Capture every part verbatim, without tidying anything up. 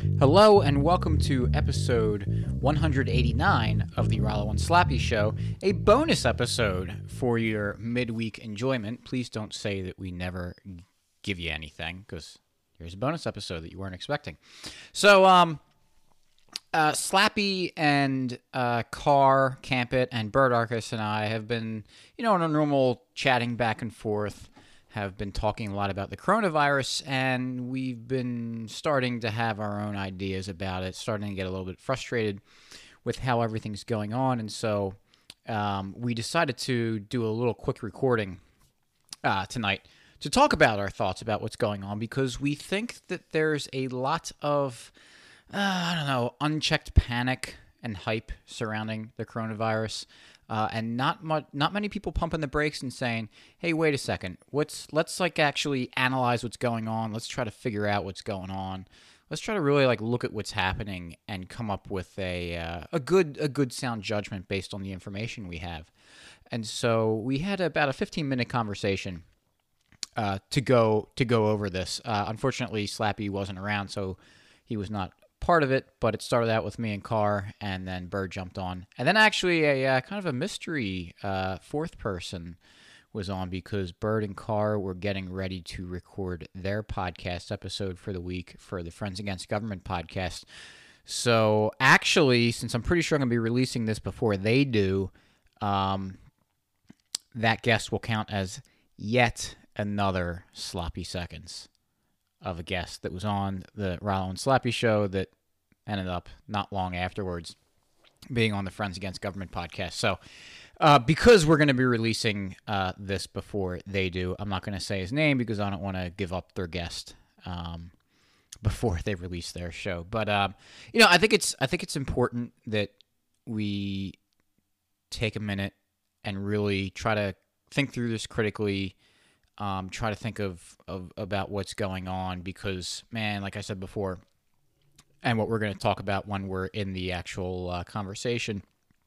Hello and welcome to episode one eighty-nine of the Rollo and Slappy Show, a bonus episode for your midweek enjoyment. Please don't say that we never give you anything, because here's a bonus episode that you weren't expecting. So, um, uh, Slappy and uh, Carr, Campit, and Bird Arcus and I have been, you know, in a normal chatting back and forth, have been talking a lot about the coronavirus, and we've been starting to have our own ideas about it, starting to get a little bit frustrated with how everything's going on, and so um, we decided to do a little quick recording uh, tonight to talk about our thoughts about what's going on, because we think that there's a lot of, uh, I don't know, unchecked panic and hype surrounding the coronavirus. Uh, and not much, not many people pumping the brakes and saying, "Hey, wait a second. What's let's like actually analyze what's going on. Let's try to figure out what's going on. Let's try to really like look at what's happening and come up with a uh, a good a good sound judgment based on the information we have." And so we had about a fifteen minute conversation uh, to go to go over this. Uh, unfortunately, Slappy wasn't around, so he was not part of it, but it started out with me and Carr, and then Bird jumped on, and then actually a uh, kind of a mystery uh, fourth person was on, because Bird and Carr were getting ready to record their podcast episode for the week for the Friends Against Government podcast. So actually, since I'm pretty sure I'm going to be releasing this before they do, um, that guest will count as yet another sloppy seconds of a guest that was on the Rollo and Slappy Show that ended up not long afterwards being on the Friends Against Government podcast. So uh, because we're going to be releasing uh, this before they do, I'm not going to say his name because I don't want to give up their guest um, before they release their show. But um, you know, I think it's I think it's important that we take a minute and really try to think through this critically. Um, try to think of, of about what's going on, because, man, like I said before, and what we're going to talk about when we're in the actual uh, conversation,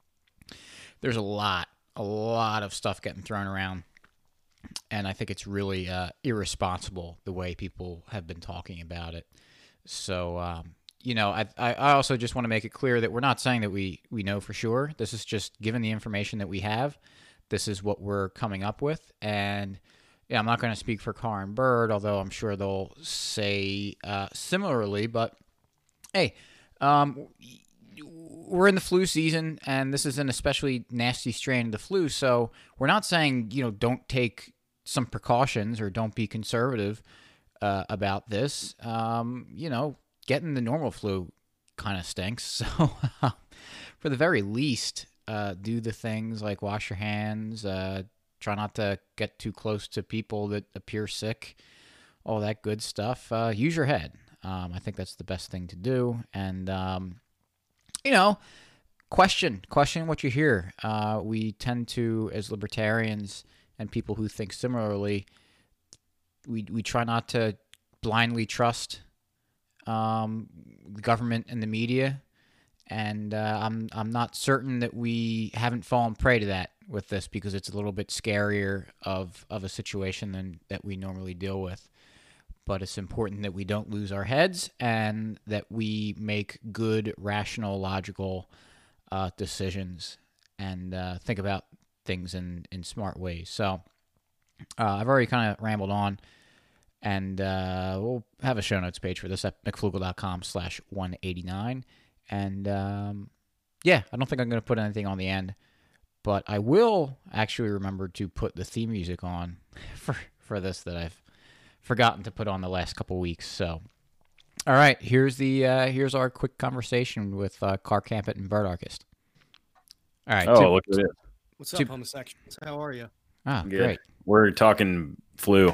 there's a lot, a lot of stuff getting thrown around, and I think it's really uh, irresponsible the way people have been talking about it. So, um, you know, I, I also just want to make it clear that we're not saying that we, we know for sure. This is just given the information that we have. This is what we're coming up with, and yeah, I'm not going to speak for Carr and Bird, although I'm sure they'll say uh, similarly. But, hey, um, we're in the flu season, and this is an especially nasty strain of the flu. So we're not saying, you know, don't take some precautions or don't be conservative uh, about this. Um, you know, getting the normal flu kind of stinks. So for the very least, uh, do the things like wash your hands, uh try not to get too close to people that appear sick, all that good stuff. Uh, use your head. Um, I think that's the best thing to do. And, um, you know, question. Question what you hear. Uh, we tend to, as libertarians and people who think similarly, we we try not to blindly trust um, the government and the media. And uh, I'm I'm not certain that we haven't fallen prey to that with this, because it's a little bit scarier of, of a situation than that we normally deal with. But it's important that we don't lose our heads and that we make good, rational, logical uh, decisions and uh, think about things in, in smart ways. So uh, I've already kind of rambled on, and uh, we'll have a show notes page for this at mcflugel.com slash 189. And um, yeah, I don't think I'm going to put anything on the end. But I will actually remember to put the theme music on for, for this that I've forgotten to put on the last couple weeks. So, all right, here's the uh, here's our quick conversation with uh, Carr, Campit, and Bird Arcus. All right. Oh, to, look at it. What's up, to, homosexuals? How are you? Ah, Good. Great. We're talking flu.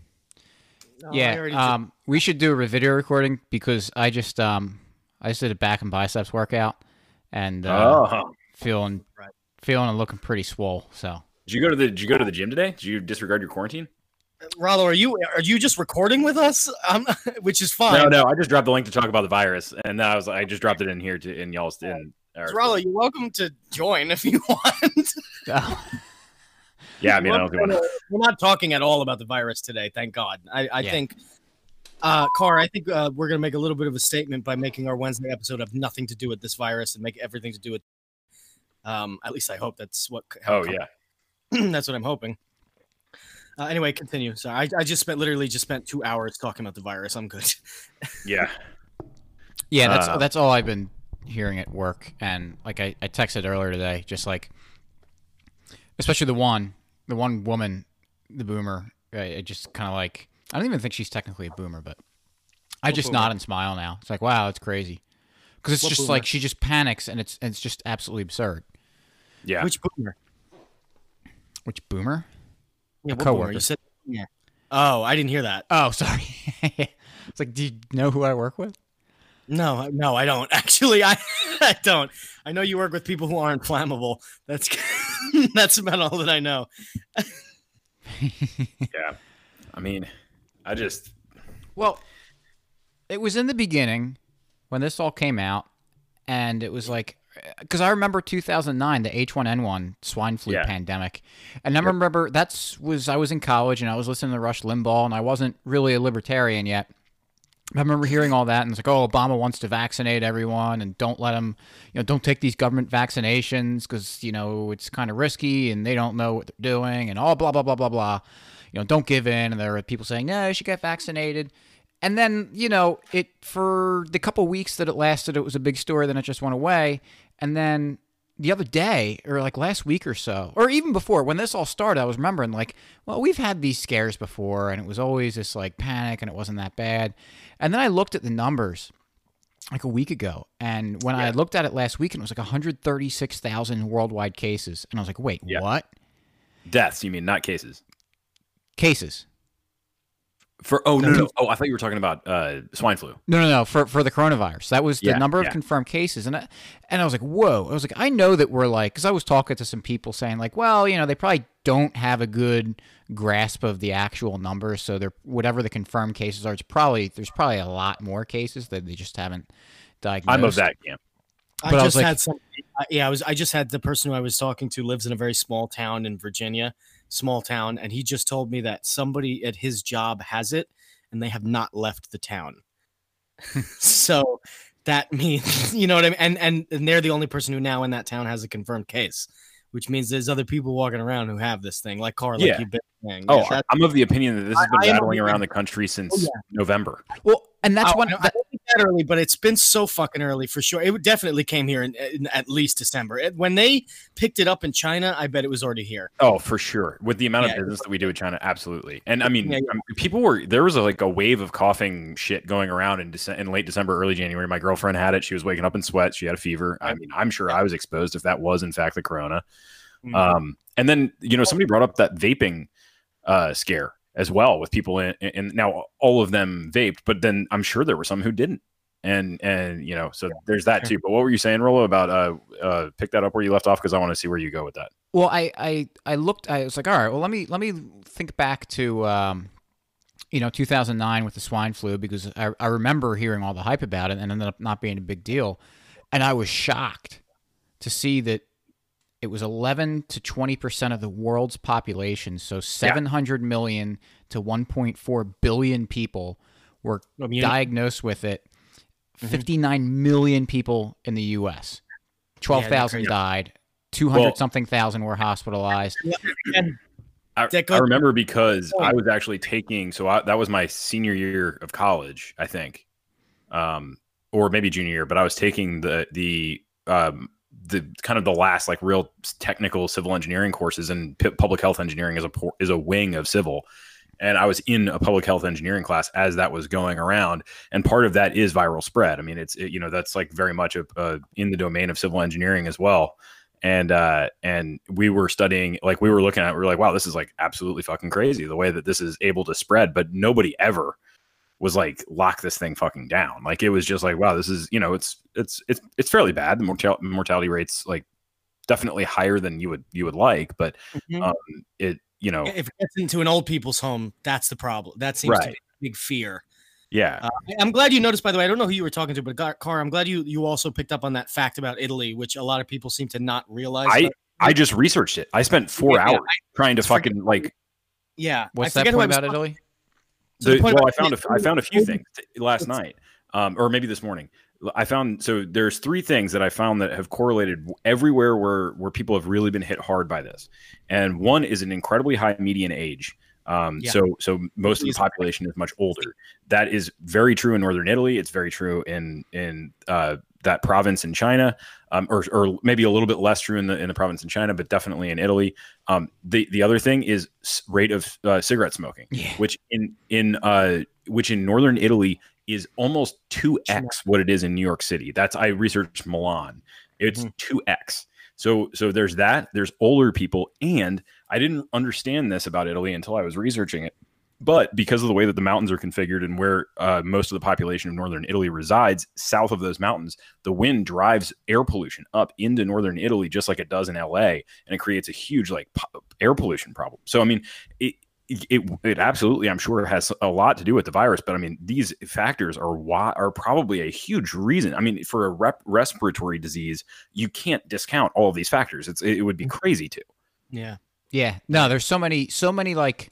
No, yeah, um, we should do a video recording, because I just um I just did a back and biceps workout, and uh, oh. feeling. Right. Feeling and looking pretty swole. So did you go to the did you go to the gym today? Did you disregard your quarantine? Rollo, are you are you just recording with us? Um, which is fine. No, no. I just dropped the link to talk about the virus, and then I was I just dropped it in here to in y'all's in. Rollo, you're welcome to join if you want. Oh. Yeah, I mean, I don't we're not talking at all about the virus today. Thank God. I, I yeah. think Uh, Car, I think uh, we're going to make a little bit of a statement by making our Wednesday episode have nothing to do with this virus and make everything to do with. Um, at least I hope that's what. Oh yeah, that's what I'm hoping. Uh, anyway, continue. So I, I just spent literally just spent two hours talking about the virus. I'm good. yeah, yeah. That's Uh, that's all I've been hearing at work, and like I, I texted earlier today, just like, especially the one, the one woman, the boomer. I, I just kind of like. I don't even think she's technically a boomer, but I What just boomer? nod and smile now. It's like, wow, it's crazy. Because it's What just boomer? like she just panics, and it's and it's just absolutely absurd. yeah. Which boomer? Which boomer? Yeah, A what boomer? coworker. You said. Yeah. Oh, I didn't hear that. Oh, sorry. It's like, do you know who I work with? No, no, I don't. Actually, I, I don't. I know you work with people who aren't flammable. That's that's about all that I know. Yeah. I mean, I just Well, it was in the beginning when this all came out, and it was like, because I remember two thousand nine, the H one N one swine flu Yeah. pandemic, and I remember that's was I was in college and I was listening to Rush Limbaugh, and I wasn't really a libertarian yet. I remember hearing all that, and it's like, oh, Obama wants to vaccinate everyone, and don't let them, you know, don't take these government vaccinations because you know it's kind of risky, and they don't know what they're doing, and all blah blah blah blah blah. You know, don't give in. And there are people saying, no, you should get vaccinated. And then, you know, it for the couple weeks that it lasted, it was a big story. Then it just went away. And then the other day, or like last week or so, or even before, when this all started, I was remembering like, well, we've had these scares before, and it was always this like panic, and it wasn't that bad. And then I looked at the numbers like a week ago. And when I Yeah. looked at it last week, it was like one hundred thirty-six thousand worldwide cases. And I was like, wait, Yeah. what? deaths. You mean not cases? Cases. For oh no, no no oh I thought you were talking about uh, swine flu. No, no, no. For for the coronavirus, that was the Yeah, number of yeah. confirmed cases, and I, and I was like, whoa. I was like, I know that we're like, because I was talking to some people saying like, well, you know, they probably don't have a good grasp of the actual numbers, so they're whatever the confirmed cases are, it's probably there's probably a lot more cases that they just haven't diagnosed. I'm of that camp. I But I was just like- had some. uh, Yeah, I was. I just had the person who I was talking to lives in a very small town in Virginia, small town, and he just told me that somebody at his job has it, and they have not left the town. So that means, you know what I mean, and and and they're the only person who now in that town has a confirmed case, which means there's other people walking around who have this thing, like Carl, like Yeah. you've been saying. Oh, Yeah, that- I'm of the opinion that this has I- been I am rattling of the- around the country since Oh, yeah. November. Well, and that's Oh, when I, I that, don't think that early, but it's been so fucking early for sure. It definitely came here in, in at least December. It- when they picked it up in China, I bet it was already here. Oh, for sure. With the amount Yeah. of business that we do with China, absolutely. And I mean, Yeah, yeah. um, people were there was a, like a wave of coughing shit going around in, Dece- in late December, early January. My girlfriend had it. She was waking up in sweat. She had a fever. I mean, I'm sure I was exposed if that was in fact the corona. Mm. Um, and then you know somebody brought up that vaping uh, scare as well with people in, and now all of them vaped, but then I'm sure there were some who didn't. And and you know, so there's that sure. too. But what were you saying, Rollo, about uh uh pick that up where you left off because I want to see where you go with that. well, I, I I looked. I was like, all right. Well, let me let me think back to um, you know, two thousand nine with the swine flu because I I remember hearing all the hype about it and ended up not being a big deal, and I was shocked to see that it was eleven to twenty percent of the world's population, so seven hundred million to one point four billion people were Immunity. diagnosed with it. Mhm. fifty-nine million people in the U S twelve thousand crazy. died. two hundred Well- something thousand were hospitalized. And I, That goes- I remember because Oh. I was actually taking, so I, that was my senior year of college, I think, um, or maybe junior year. But I was taking the the um, the kind of the last like real technical civil engineering courses, and p- public health engineering is a por- is a wing of civil. And I was in a public health engineering class as that was going around, and part of that is viral spread. I mean, it's it, you know that's like very much a, uh, in the domain of civil engineering as well. And uh, and we were studying, like we were looking at, we were like, wow, this is like absolutely fucking crazy the way that this is able to spread. But nobody ever was like lock this thing fucking down. Like it was just like, wow, this is you know it's it's it's it's fairly bad. The mortal- mortality rates like definitely higher than you would you would like, but Mhm. um, it you know if it gets into an old people's home, that's the problem. That seems to Right. be a big fear. yeah. Uh, I- I'm glad you noticed, by the way, I don't know who you were talking to, but Gar- Car, I'm glad you you also picked up on that fact about Italy, which a lot of people seem to not realize. I about- I just researched it. I spent four Yeah, yeah, hours trying to I forget- fucking like yeah. What's I that forget who I point was about talking- Italy? So the, the point well, I about- found a, I found a few things last night, um, or maybe this morning. I found so there's three things that I found that have correlated everywhere where where people have really been hit hard by this, and one is an incredibly high median age. Um, Yeah. So so most of the population is much older. That is very true in northern Italy. It's very true in in uh, that province in China, um, or or maybe a little bit less true in the in the province in China, but definitely in Italy. Um, the the other thing is rate of uh, cigarette smoking, Yeah. which in in uh, which in northern Italy is almost two x what it is in New York City. That's I researched Milan. It's Mm-hmm. two x. So so there's that. There's older people, and I didn't understand this about Italy until I was researching it. But because of the way that the mountains are configured and where uh, most of the population of northern Italy resides, south of those mountains, the wind drives air pollution up into northern Italy just like it does in L A, and it creates a huge like po- air pollution problem. So I mean, it, it it absolutely, I'm sure, has a lot to do with the virus. But I mean, these factors are why are probably a huge reason. I mean, for a rep- respiratory disease, you can't discount all of these factors. It's it would be crazy to. Yeah. Yeah. No, there's so many, so many like,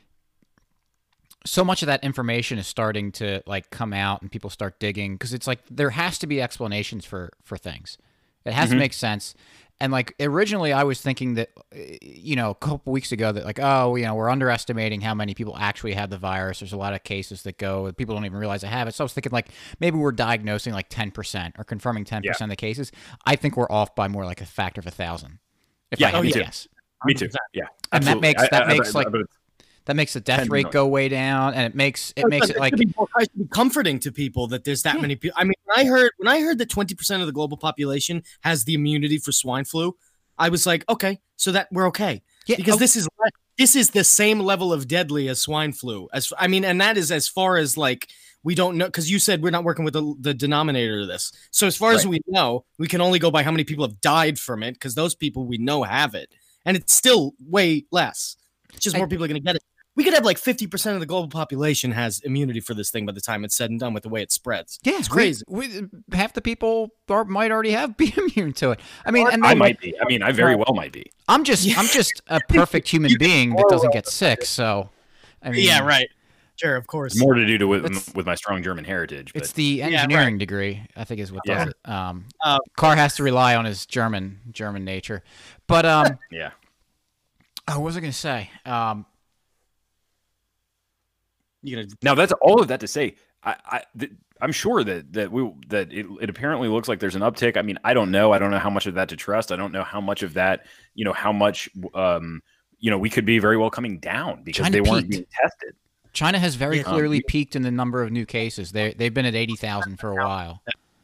so much of that information is starting to like come out and people start digging because it's like there has to be explanations for for things. It has Mhm. to make sense. And like originally I was thinking that, uh, you know, a couple weeks ago that like, oh, you know, we're underestimating how many people actually have the virus. There's a lot of cases that go, people don't even realize they have it. So I was thinking like maybe we're diagnosing like ten percent or confirming ten percent of the cases. I think we're off by more like a factor of a thousand. If Yeah, I had me to too. guess. Me too. Yeah, And that absolutely. makes- I- that I- makes, I- like, but it's- That makes the death ten rate million. go way down, and it makes it makes it like should be, it should be comforting to people that there's that Yeah. many people. I mean, when I heard when I heard that twenty percent of the global population has the immunity for swine flu, I was like, okay, so that we're okay. Yeah, because oh. this is this is the same level of deadly as swine flu. As I mean, and that is as far as like we don't know, because you said we're not working with the, the denominator of this. So as far as Right. we know, we can only go by how many people have died from it, because those people we know have it, and it's still way less. It's just I- more people are going to get it. We could have like fifty percent of the global population has immunity for this thing by the time it's said and done with the way it spreads. yeah, it's we- crazy. We, half the people are, might already have be immune to it. I mean, and I then, might be. I mean, I very well might be. I'm just Yeah. I'm just a perfect human being that doesn't get sick. So, I mean, Yeah, right. Sure, of course. It's more to do to with, It's- with my strong German heritage. But It's the right. engineering degree, I think, is what Yeah. does it. Um, Uh, Carr has to rely on his German German nature. But um, yeah, oh, what was I going to say? Um, You gonna now that's all of that to say. I, I th- I'm sure that that we that it, it apparently looks like there's an uptick. I mean, I don't know. I don't know how much of that to trust. I don't know how much of that. You know, how much. Um, you know, we could be very well coming down because China they weren't peaked. being tested. China has very Yeah. clearly peaked in the number of new cases. They they've been at eighty thousand for a while.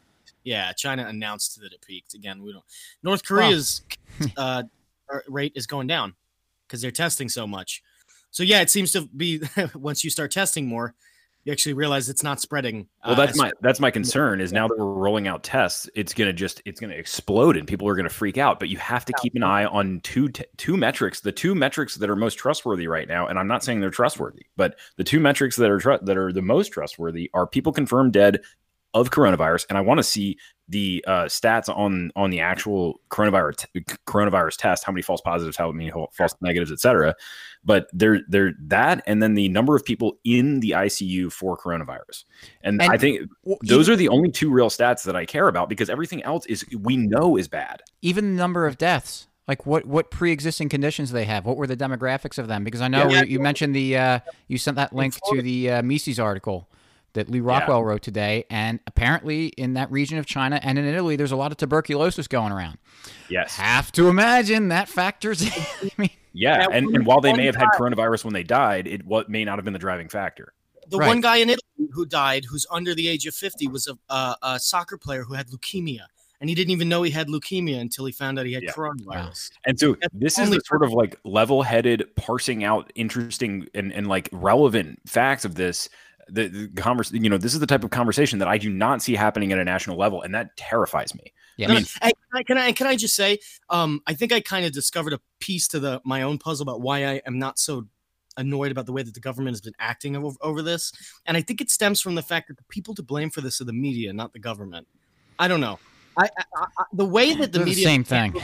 Yeah, China announced that it peaked. Again, we don't. North Korea's uh, rate is going down because they're testing so much. So yeah, it seems to be once you start testing more, you actually realize it's not spreading. Well, uh, that's as- my that's my concern is now that we're rolling out tests, it's gonna just it's gonna explode and people are gonna freak out. But you have to keep an eye on two t- two metrics, the two metrics that are most trustworthy right now. And I'm not saying they're trustworthy, but the two metrics that are tr- that are the most trustworthy are people confirmed dead of coronavirus, and I want to see the uh, stats on on the actual coronavirus t- coronavirus test, how many false positives, how many false negatives, et cetera. But they're they're that, and then the number of people in the I C U for coronavirus, and, And I think Well, those even, are the only two real stats that I care about because everything else is we know is bad. even the number of deaths. Like what, what pre-existing conditions they have? What were the demographics of them? Because I know Yeah. you, you mentioned the uh, you sent that link to the uh, Mises article that Lee Rockwell wrote today, and apparently in that region of China and in Italy, there's a lot of tuberculosis going around. Yes, Have to imagine that factors. in. I mean, yeah, Yeah, and, one- and while they one may have had guy- coronavirus when they died, it what may not have been the driving factor. the Right. one guy in Italy who died, who's under the age of fifty, was a, a, a soccer player who had leukemia, and he didn't even know he had leukemia until he found out he had Yeah. coronavirus. And so That's this is only the sort of like level-headed parsing out interesting and, and like relevant facts of this. The, the converse, you know, this is the type of conversation that I do not see happening at a national level, and that terrifies me. yeah, I mean, Hey, can I, can I can I just say, um, I think I kind of discovered a piece to the my own puzzle about why I am not so annoyed about the way that the government has been acting over, over this, and I think it stems from the fact that the people to blame for this are the media, not the government. I don't know. I, I, I the way that the they're the media same thing.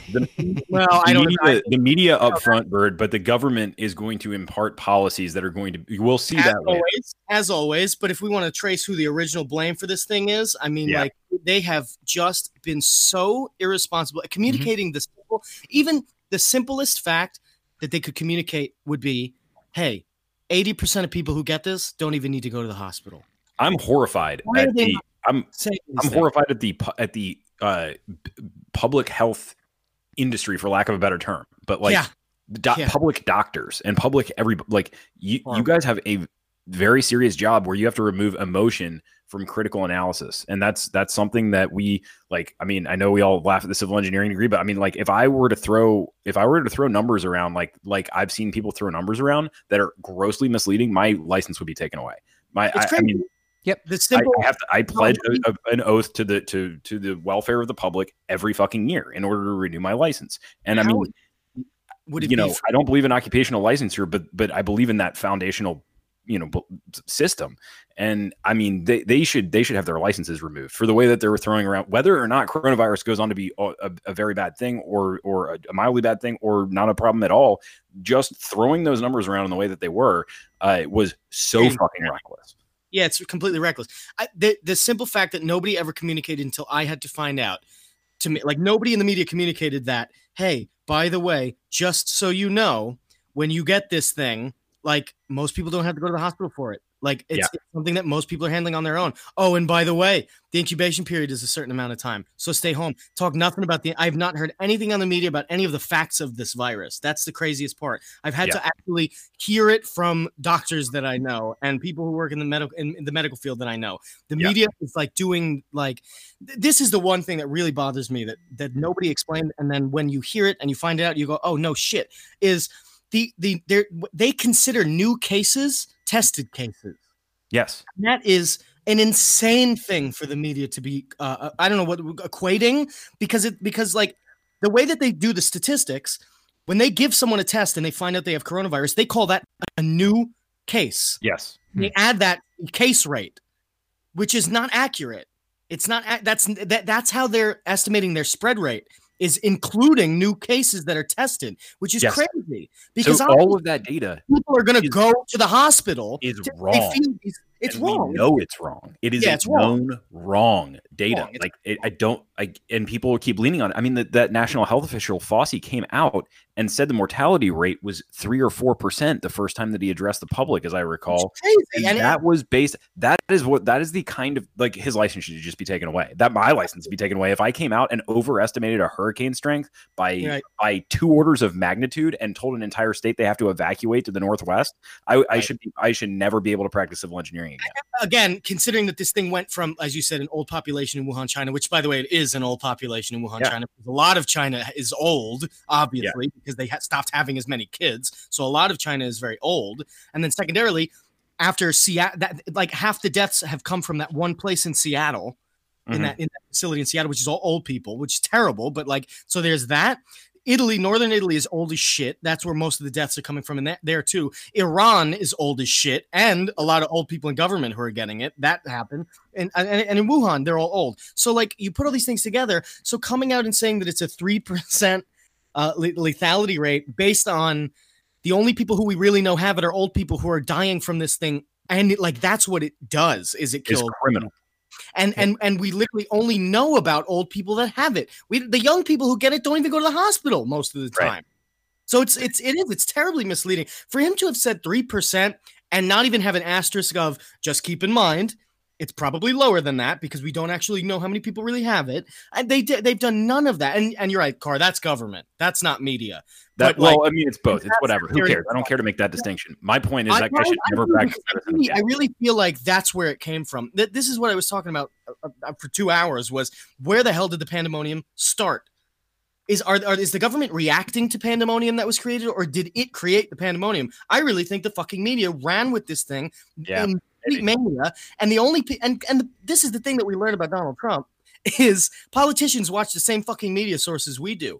The, Well, the I don't. media, I, the media up front, Bird, but the government is going to impart policies that are going to. You will see as that later. always, as always. But if we want to trace who the original blame for this thing is, I mean, Yeah. like they have just been so irresponsible at communicating the simple, even the simplest fact that they could communicate would be, "Hey, eighty percent of people who get this don't even need to go to the hospital." I'm horrified Why are at they the. not I'm saying these I'm things? horrified at the pu- at the uh, p- public health industry, for lack of a better term. But like Yeah. the do- Yeah. public doctors and public every like you you Horrible. guys have a very serious job where you have to remove emotion from critical analysis, and that's that's something that we like. I mean, I know we all laugh at the civil engineering degree, but I mean, like if I were to throw if I were to throw numbers around, like like I've seen people throw numbers around that are grossly misleading, my license would be taken away. My It's I, I crazy. mean. The I, simple. I have to. I pledge a, a, an oath to the to to the welfare of the public every fucking year in order to renew my license. And I How mean, would it you be know, for- I don't believe in occupational licensure, but but I believe in that foundational, you know, b- system. And I mean, they they should they should have their licenses removed for the way that they were throwing around, whether or not coronavirus goes on to be a, a, a very bad thing or or a, a mildly bad thing or not a problem at all. Just throwing those numbers around in the way that they were uh, was so Yeah. fucking reckless. Yeah, it's completely reckless. I, the the simple fact that nobody ever communicated until I had to find out to me, like nobody in the media communicated that, hey, by the way, just so you know, when you get this thing, like most people don't have to go to the hospital for it. Like it's, Yeah. it's something that most people are handling on their own. Oh, and by the way, the incubation period is a certain amount of time. So stay home. Talk nothing about the I've not heard anything on the media about any of the facts of this virus. That's the craziest part. I've had Yeah. to actually hear it from doctors that I know and people who work in the medical in, in the medical field that I know. The Yeah. media is like doing like th- this is the one thing that really bothers me that that nobody explained. And then when you hear it and you find out, you go, oh no shit, is the the they they consider new cases tested cases. Yes. And that is an insane thing for the media to be uh, I don't know what equating because it because like the way that they do the statistics when they give someone a test and they find out they have coronavirus, they call that a new case. Yes. They add that case rate, which is not accurate. It's not ac- that's that that's how they're estimating their spread rate is including new cases that are tested, which is Yes. crazy because So obviously all of that data people are going to is- go to the hospital. is to- they wrong. feel these- It's and we wrong. know it's wrong. It is Yeah, a it's wrong. known wrong data. Wrong. It's- Like it, I don't. I and people will keep leaning on it. I mean, that that national health official Fauci came out and said the mortality rate was three or four percent the first time that he addressed the public, as I recall. It's crazy. And And that was based. That is what. That is the kind of like his license should just be taken away. That my license be taken away if I came out and overestimated a hurricane strength by Right. by two orders of magnitude and told an entire state they have to evacuate to the northwest. I, I Right. should be. I should never be able to practice civil engineering again. again, considering that this thing went from, as you said, an old population in Wuhan, China, which, by the way, it is an old population in Wuhan, Yeah. China. A lot of China is old, obviously, because they ha- stopped having as many kids. So a lot of China is very old. And then secondarily, after Seattle, that like half the deaths have come from that one place in Seattle, in Mhm. that in that facility in Seattle, which is all old people, which is terrible. But like, so there's that. Italy, northern Italy is old as shit. That's where most of the deaths are coming from, and that there too. Iran is old as shit, and a lot of old people in government who are getting it. That happened, and and, and in Wuhan, they're all old. So like, you put all these things together. So coming out and saying that it's a three percent uh, le- lethality rate based on the only people who we really know have it are old people who are dying from this thing, and it, like that's what it does. Is it It's kills criminal. and and and we literally only know about old people that have it. We the young people who get it don't even go to the hospital most of the Right. time. So it's it's it is it's terribly misleading for him to have said three percent and not even have an asterisk of just keep in mind it's probably lower than that because we don't actually know how many people really have it. And they did they've done none of that. And and you're right, Carr, that's government. That's not media. That But, like, well, I mean, it's both. It's that's whatever. Who very- cares? I don't care to make that distinction. My point is I- that guy I- should I never really- practice I medicine really, I again. really feel like that's where it came from. Th- This is what I was talking about uh, uh, for two hours was where the hell did the pandemonium start? Is are, are is the government reacting to pandemonium that was created, or did it create the pandemonium? I really think the fucking media ran with this thing Yeah, in maybe. complete mania, and the only pe- and and the, this is the thing that we learned about Donald Trump is politicians watch the same fucking media sources we do.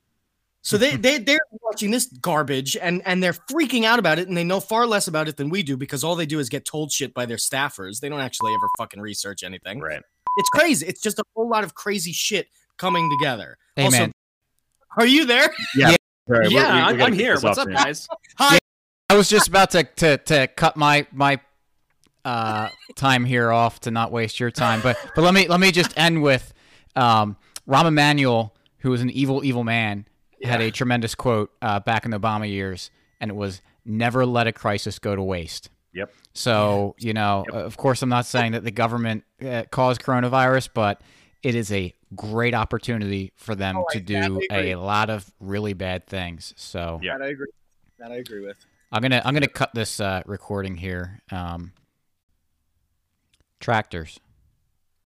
So they they they're watching this garbage and and they're freaking out about it, and they know far less about it than we do because all they do is get told shit by their staffers. They don't actually ever fucking research anything. Right. It's crazy. It's just a whole lot of crazy shit coming together. Amen. Also, Are you there? Yeah, Sorry, we- we- yeah, we I'm, gotta I'm kick here. this What's off up, soon. guys? Hi. I was just about to to, to cut my my uh, time here off to not waste your time, but but let me let me just end with um, Rahm Emanuel, who was an evil evil man, had a tremendous quote uh, back in the Obama years, and it was "Never let a crisis go to waste." Yep. So you know, Yep. of course, I'm not saying that the government uh, caused coronavirus, but it is a great opportunity for them Oh, I to do totally agree. a lot of really bad things. So Yeah. That I agree. That I agree with. I'm gonna I'm gonna cut this uh, recording here. Um, tractors.